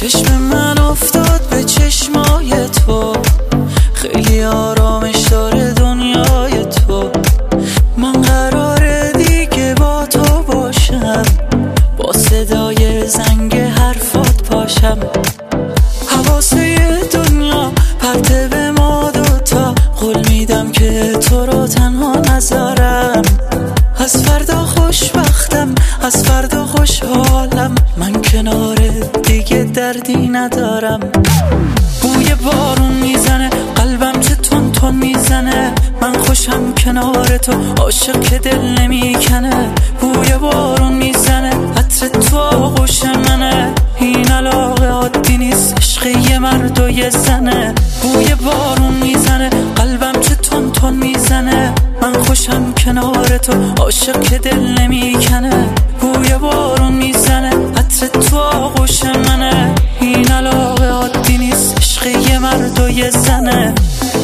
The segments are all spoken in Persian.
چشم من افتاد به چشمای تو، خیلی آرامش داره دنیای تو. من قراره دیگه با تو باشم، با صدای زنگ حرفات پاشم. حواسه دنیا پرته به ما دوتا، قول میدم که تو رو تنها نذارم. از فردا خوشبختم، از فردا خوشحالم، من کنار دیگه دردی ندارم. بوی بارون میزنه قلبم چه تون تون میزنه، من خوشم کنار تو، عاشق که دل نمیکنه. بوی بارون میزنه عطر تو آغوش منه، این علاقه عادی نیست، عشق یه مرد و یه زنه. بوی بارون میزنه قلبم چه تون تون میزنه، من خوشم کنار تو، عاشق که دل نمیکنه. بوی بارون میزنه عطر تو آغوش منه، این علاقه عادی نیست، عشق یه مرد و یه زنه.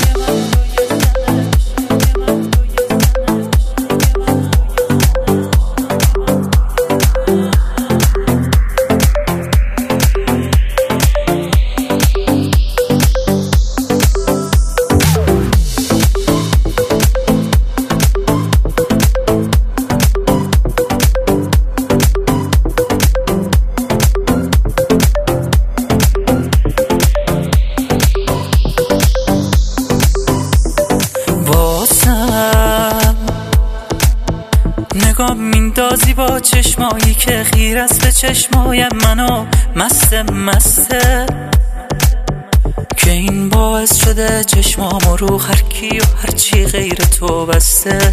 نگاه میندازی با چشمایی که خیر است به چشمای منو، مسته که این باعث شده چشمامو رو هر کی و هر چی غیر تو بسته.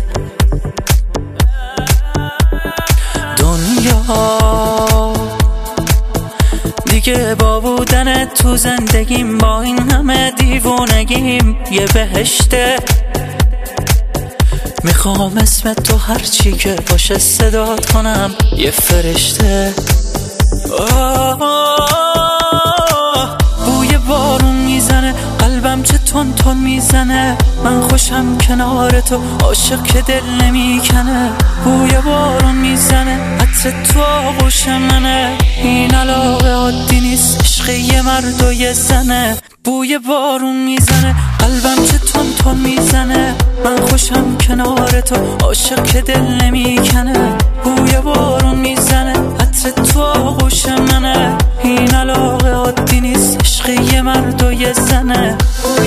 دنیا دیگه با بودن تو زندگیم، با این همه دیوونگیم یه بهشته. میخوام اسم تو هرچی که باشه صدات کنم، یه فرشته. بوی بارون میزنه قلبم چه تون تون میزنه، من خوشم کنار تو، عاشق که دل نمیکنه. بوی بارون میزنه عطر تو آغوش منه، این علاقه عادی نیست، عشق یه مرد و یه زنه. بوی بارون میزنه قلبم چه تون تون میزنه، من خوشم کنار تو، عاشق که دل نمیکنه. بوی بارون میزنه عطر تو آغوش منه، این علاقه عادی نیست، عشق یه مرد و یه زنه.